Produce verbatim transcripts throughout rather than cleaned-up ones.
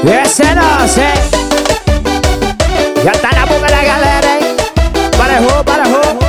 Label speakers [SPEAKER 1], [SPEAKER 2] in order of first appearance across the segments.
[SPEAKER 1] Essa é nossa, hein? Já tá na boca da galera, hein? Barerrou, barerrou.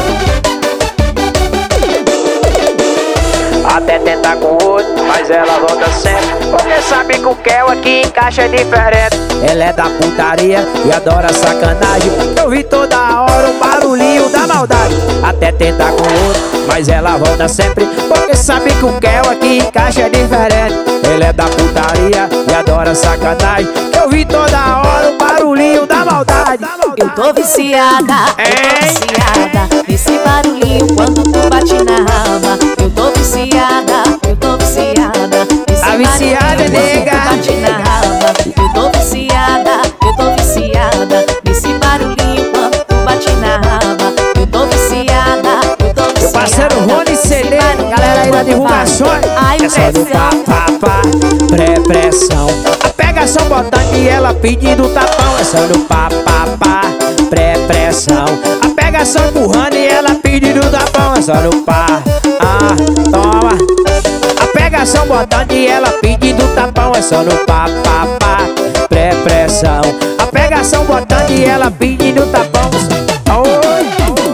[SPEAKER 1] Até tentar com o outro, mas ela volta sempre, porque sabe que o Kel aqui encaixa diferente. Ela é da putaria e adora sacanagem. Eu vi toda hora o barulhinho da maldade. Até tentar com o outro, mas ela volta sempre, porque sabe que o Kel aqui encaixa diferente. Ela é da putaria e adora sacanagem. Eu vi toda hora o barulhinho da maldade.
[SPEAKER 2] Eu tô viciada, eu tô viciada nesse barulhinho quando tu bate na raba. Eu tô viciada, eu tô viciada nesse
[SPEAKER 1] A viciada,
[SPEAKER 2] barulhinho
[SPEAKER 1] nega.
[SPEAKER 2] quando tu bate na raba. Eu tô viciada, eu tô viciada nesse barulhinho quando tu bate na raba. Eu tô viciada, eu tô viciada.
[SPEAKER 1] Meu parceiro Rony C D, galera aí da divulgações. É só do papapá, pré-pressão. A pegação botando e ela pedindo tapão. É só do papapá, pré-pressão. A pegação empurrando e ela pedindo tapão. É só do pá, ah, toma. A pegação botando e ela pedindo tapão. É só no papapá, pré-pressão. A pegação botando e ela pedindo tapão. Oi.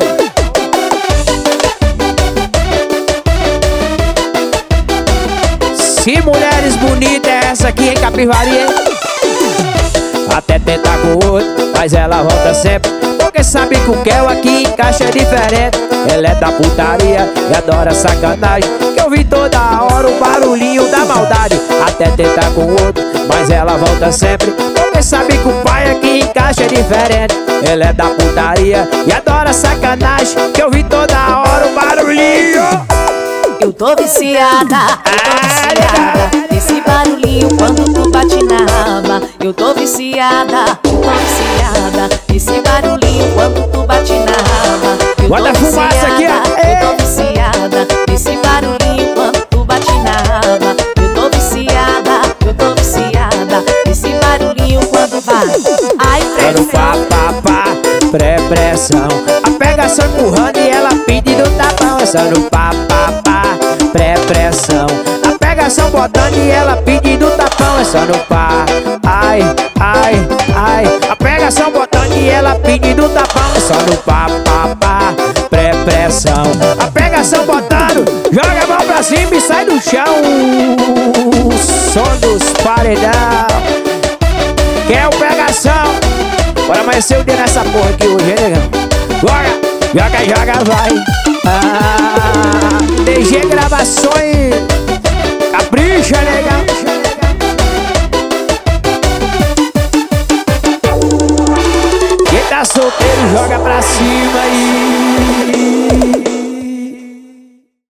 [SPEAKER 1] Que mulheres bonitas é essa aqui, hein, Capivari, hein? Até tentar com o outro, mas ela volta sempre, porque sabe que o Kel aqui encaixa diferente. Ela é da putaria e adora sacanagem, que eu vi toda hora o barulhinho da maldade. Até tentar com o outro, mas ela volta sempre, porque sabe que o pai aqui encaixa diferente. Ela é da putaria e adora sacanagem, que eu vi toda hora o barulhinho.
[SPEAKER 2] Eu tô viciada, eu tô viciada nesse barulhinho quando tu bate na raba. Eu tô viciada, eu tô viciada nesse barulhinho quando tu bate na raba. Eu
[SPEAKER 1] Bota a
[SPEAKER 2] tô
[SPEAKER 1] fumaça aqui,
[SPEAKER 2] viciada,
[SPEAKER 1] ó.
[SPEAKER 2] eu tô viciada nesse barulhinho quando tu bate na raba. Eu tô viciada, eu tô viciada nesse barulhinho quando bate. Ai,
[SPEAKER 1] É no papapá, pré-pressão. A pegação empurrando e ela pedindo tapão. É só no papapá, pré-pressão. A pegação botando e ela pedindo tapão. É só no pá, ai, ai, ai. A pegação botando e ela pedindo tapão. É só no papapá, pré-pressão. A pegação botando, joga a mão pra cima e sai do chão. O som dos paredão. Quer o pegação? Bora amanhecer o dia nessa porra aqui hoje, hein, negão? Bora! Joga, joga, vai! Ah, D G Gravações! Capricha, negão! Quem tá solteiro, joga pra cima aí!